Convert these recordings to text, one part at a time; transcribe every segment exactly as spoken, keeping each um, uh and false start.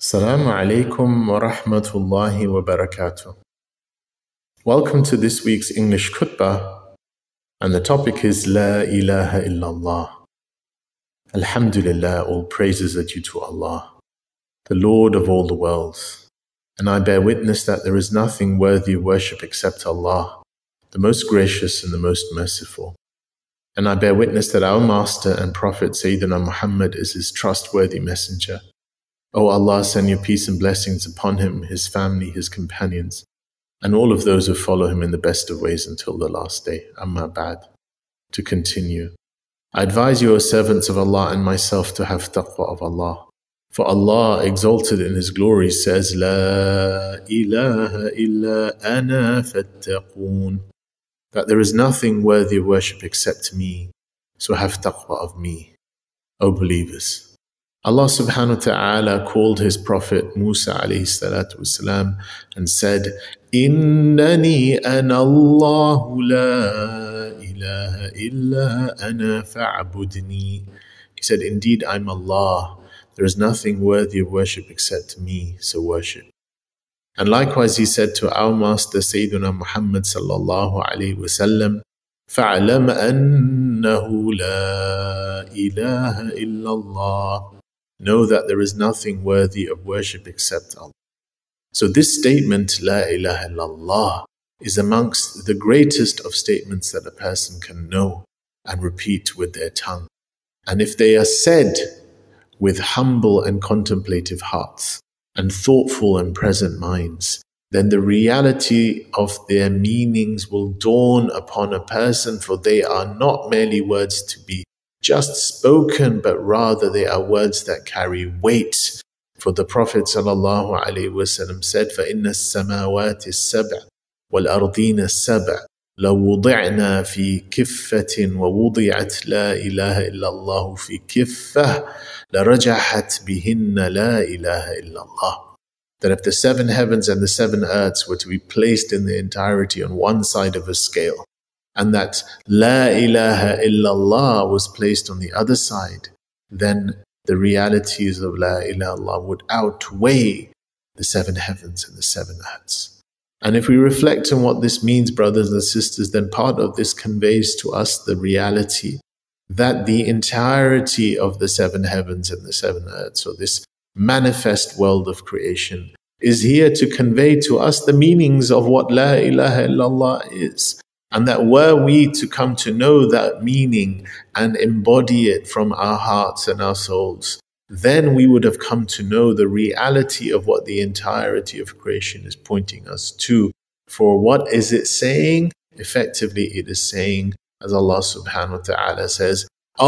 Assalamu alaikum wa rahmatullahi wa barakatuh. Welcome to this week's English khutbah, and the topic is La ilaha illallah. Alhamdulillah, all praises are due to Allah, the Lord of all the worlds. And I bear witness that there is nothing worthy of worship except Allah, the most gracious and the most merciful. And I bear witness that our Master and Prophet Sayyidina Muhammad is his trustworthy messenger. O Allah, send your peace and blessings upon him, his family, his companions, and all of those who follow him in the best of ways until the last day. Amma ba'd. To continue, I advise you, O servants of Allah, and myself to have taqwa of Allah. For Allah, exalted in His glory, says, La ilaha illa ana fattaqoon, that there is nothing worthy of worship except me, so have taqwa of me, O believers. Allah subhanahu wa ta'ala called His Prophet Musa alayhi salatu wasalam and said, Innani ana Allahu la ilaha illa ana fa'budni. He said, indeed, I'm Allah. There is nothing worthy of worship except me, so worship. And likewise He said to our Master Sayyidina Muhammad sallallahu alayhi wasallam, فَعْلَمْ أَنَّهُ لَا إِلَهَ إِلَّا اللَّهُ. Know that there is nothing worthy of worship except Allah. So this statement, La ilaha illallah, is amongst the greatest of statements that a person can know and repeat with their tongue. And if they are said with humble and contemplative hearts and thoughtful and present minds, then the reality of their meanings will dawn upon a person, for they are not merely words to be just spoken, but rather they are words that carry weight. For the Prophet sallallahu alaihi wasallam said, فَإِنَّ السَّمَاوَاتِ السَّبْعِ وَالْأَرْضِينَ السَّبْعِ لَوْ وُضِعْنَا فِي كِفَّةٍ وَوُضِعَتْ لَا إِلَهَ إِلَّا اللَّهُ فِي كِفَّةٍ لَرَجَحَتْ بِهِنَّ لَا إِلَهَ إِلَّا اللَّهُ. That if the seven heavens and the seven earths were to be placed in their entirety on one side of a scale, and that La ilaha illallah was placed on the other side, then the realities of La ilaha illallah would outweigh the seven heavens and the seven earths. And if we reflect on what this means, brothers and sisters, then part of this conveys to us the reality that the entirety of the seven heavens and the seven earths, or this manifest world of creation, is here to convey to us the meanings of what La ilaha illallah is. And that were we to come to know that meaning and embody it from our hearts and our souls, then we would have come to know the reality of what the entirety of creation is pointing us to. For what is it saying? Effectively, it is saying, as Allah subhanahu wa ta'ala says,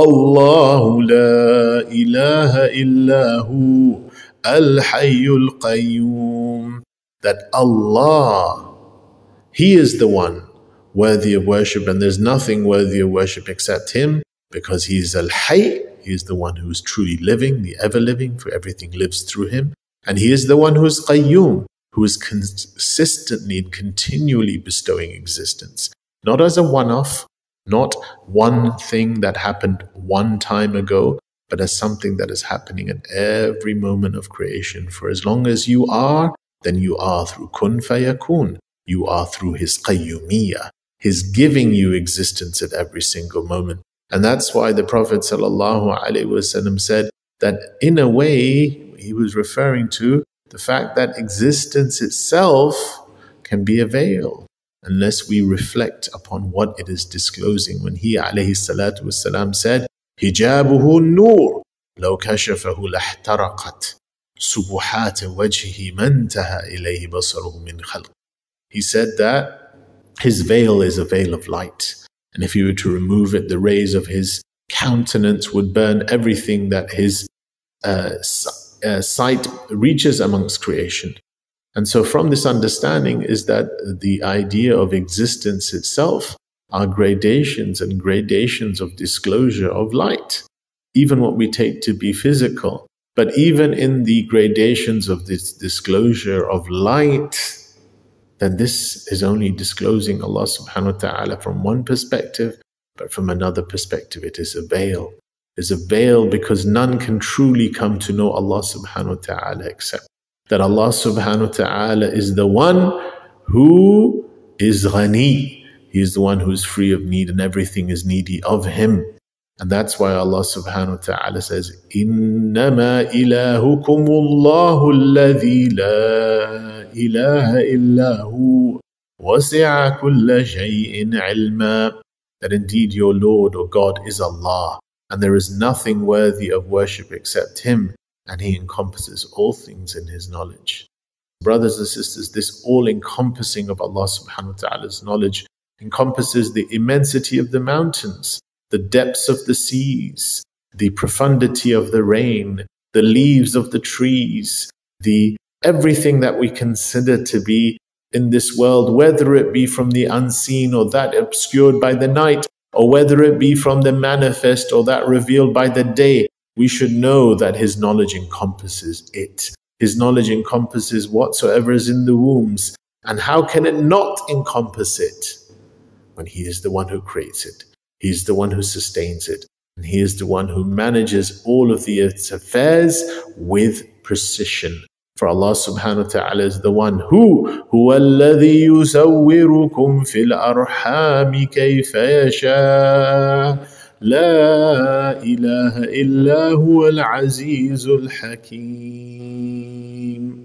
Allahu la ilaha illahu al-hayyul qayyum. That Allah, He is the one worthy of worship, and there's nothing worthy of worship except Him, because He is Al-Hayy, He is the one who is truly living, the ever-living, for everything lives through Him. And He is the one who is Qayyum, who is consistently and continually bestowing existence. Not as a one-off, not one thing that happened one time ago, but as something that is happening at every moment of creation. For as long as you are, then you are through Kun Fayakun. You are through His Qayyumiyyah, His giving you existence at every single moment. And that's why the Prophet ﷺ said that in a way, he was referring to the fact that existence itself can be a veil unless we reflect upon what it is disclosing. When he ﷺ said, Hijabuhu nur, law kashafahu lahtaraqat, subuhat wajhi man taha ilayhi basaruhu min khalq. He said that His veil is a veil of light. And if you were to remove it, the rays of His countenance would burn everything that His uh, uh, sight reaches amongst creation. And so from this understanding is that the idea of existence itself are gradations and gradations of disclosure of light. Even what we take to be physical. But even in the gradations of this disclosure of light, then this is only disclosing Allah subhanahu wa ta'ala from one perspective, but from another perspective it is a veil. There's a veil because none can truly come to know Allah subhanahu wa ta'ala except that Allah subhanahu wa ta'ala is the one who is ghani. He is the one who is free of need and everything is needy of Him. And that's why Allah subhanahu wa ta'ala says, إِنَّمَا إِلَهُكُمُ اللَّهُ الَّذِي لَا إِلَهَ إِلَّا هُوَ وَسِعَ كُلَّ شَيْءٍ عِلْمًا. That indeed your Lord or God is Allah, and there is nothing worthy of worship except Him, and He encompasses all things in His knowledge. Brothers and sisters, this all-encompassing of Allah subhanahu wa ta'ala's knowledge encompasses the immensity of the mountains, the depths of the seas, the profundity of the rain, the leaves of the trees, the everything that we consider to be in this world, whether it be from the unseen or that obscured by the night, or whether it be from the manifest or that revealed by the day, we should know that His knowledge encompasses it. His knowledge encompasses whatsoever is in the wombs. And how can it not encompass it? When He is the one who creates it. He is the one who sustains it. And He is the one who manages all of the earth's affairs with precision. For Allah subhanahu wa ta'ala is the one who هُوَ الَّذِي يُسَوِّرُكُمْ فِي الْأَرْحَامِ كَيْفَ يَشَاءُ لَا إِلَهَ إِلَّا هُوَ الْعَزِيزُ الْحَكِيمُ.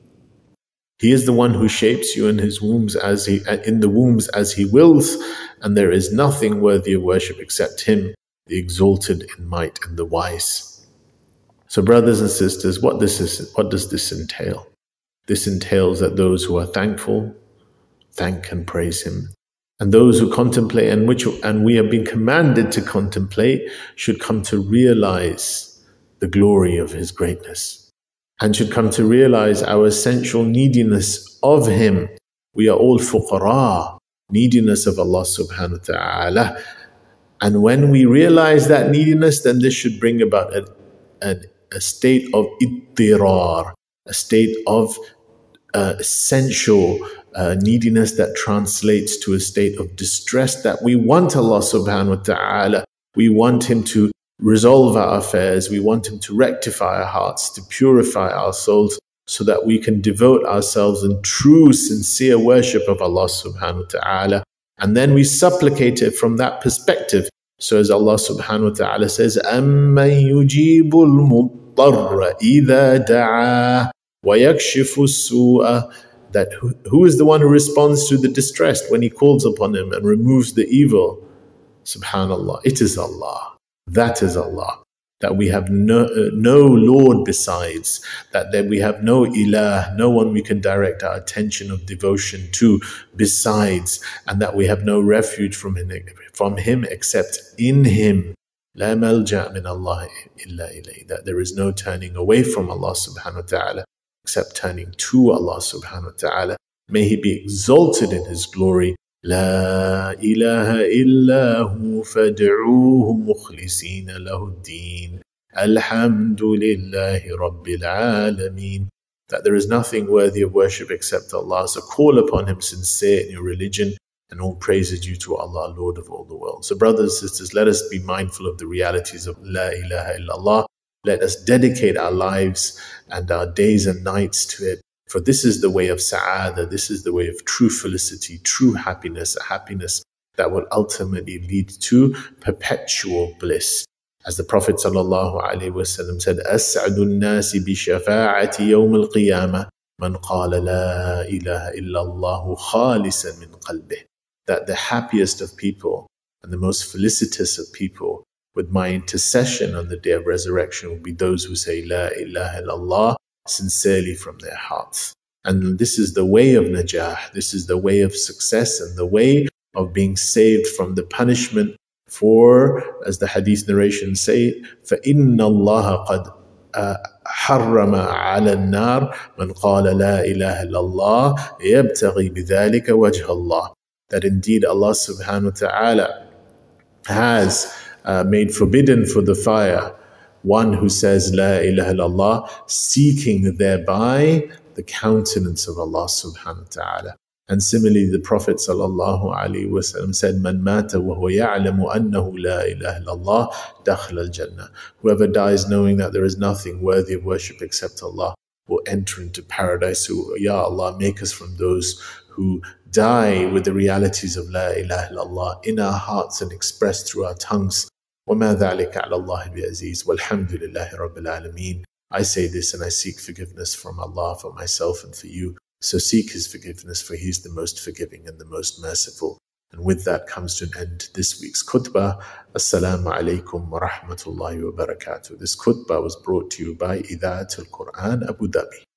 He is the one who shapes you in His wombs as He in the wombs as He wills, and there is nothing worthy of worship except Him, the exalted in might and the wise. So brothers and sisters, what this is, what does this entail? This entails that those who are thankful, thank and praise Him. And those who contemplate, and which and we have been commanded to contemplate, should come to realize the glory of His greatness, and should come to realize our essential neediness of Him. We are all fuqara, neediness of Allah subhanahu wa ta'ala. And when we realize that neediness, then this should bring about a, a, a state of ittirar, a state of uh, essential uh, neediness that translates to a state of distress, that we want Allah subhanahu wa ta'ala. We want Him to resolve our affairs. We want Him to rectify our hearts, to purify our souls, so that we can devote ourselves in true, sincere worship of Allah subhanahu wa ta'ala. And then we supplicate it from that perspective. So as Allah subhanahu wa ta'ala says, أَمَّن يُجِيبُ الْمُضْطَرَّ إِذَا دَعَاهُ وَيَكْشِفُ السُّوءَ. That who, who is the one who responds to the distressed when he calls upon Him and removes the evil? Subhanallah, it is Allah. That is Allah. That we have no, uh, no Lord besides, that, that we have no ilah, no one we can direct our attention of devotion to besides, and that we have no refuge from Him, from him except in Him. La malja min Allah illa ilayh. That there is no turning away from Allah subhanahu wa ta'ala except turning to Allah subhanahu wa ta'ala. May He be exalted in His glory. لا إله إلا هو فادعوه مخلصين له الدين الحمد لله رب العالمين. That there is nothing worthy of worship except Allah. So call upon Him sincere in your religion, and all praise is due to Allah, Lord of all the world. So brothers and sisters, let us be mindful of the realities of La ilaha illallah. Let us dedicate our lives and our days and nights to it. For this is the way of sa'adah, this is the way of true felicity, true happiness, a happiness that will ultimately lead to perpetual bliss. As the Prophet ﷺ said, أَسْعَدُ النَّاسِ بِشَفَاعَةِ يَوْمِ الْقِيَامَةِ مَنْ قَالَ لَا إِلَهَ إِلَّا اللَّهُ خَالِصًا مِنْ قَلْبِهِ. That the happiest of people and the most felicitous of people with my intercession on the day of resurrection will be those who say La ilaha illallah sincerely from their hearts. And this is the way of najah, this is the way of success and the way of being saved from the punishment. For, as the hadith narrations say, فَإِنَّ اللَّهَ قَدْ حَرَّمَ عَلَى النَّارِ مَنْ قَالَ لَا إِلَهَ إِلَّا اللَّهِ يَبْتَغِي بِذَلِكَ وَجْهَ اللَّهِ. That indeed Allah subhanahu wa ta'ala has uh, made forbidden for the fire one who says La ilaha illallah, seeking thereby the countenance of Allah subhanahu wa ta'ala. And similarly, the Prophet sallallahu alaihi wasallam said, "Man mata wa huwa ya'lamu annahu la ilaha illallah, dakhala al-jannah." Whoever dies knowing that there is nothing worthy of worship except Allah will enter into paradise. So, Ya Allah, make us from those who die with the realities of La ilaha illallah in our hearts and expressed through our tongues. وَمَا ذَلِكَ عَلَى اللَّهِ بِعَزِيزٍ وَالْحَمْدُ لِلَّهِ رَبِّ الْعَالَمِينَ. I say this and I seek forgiveness from Allah for myself and for you. So seek His forgiveness, for He is the most forgiving and the most merciful. And with that comes to an end this week's khutbah. Assalamu alaikum wa rahmatullahi wa barakatuh. This khutbah was brought to you by Ida'at al-Quran Abu Dhabi.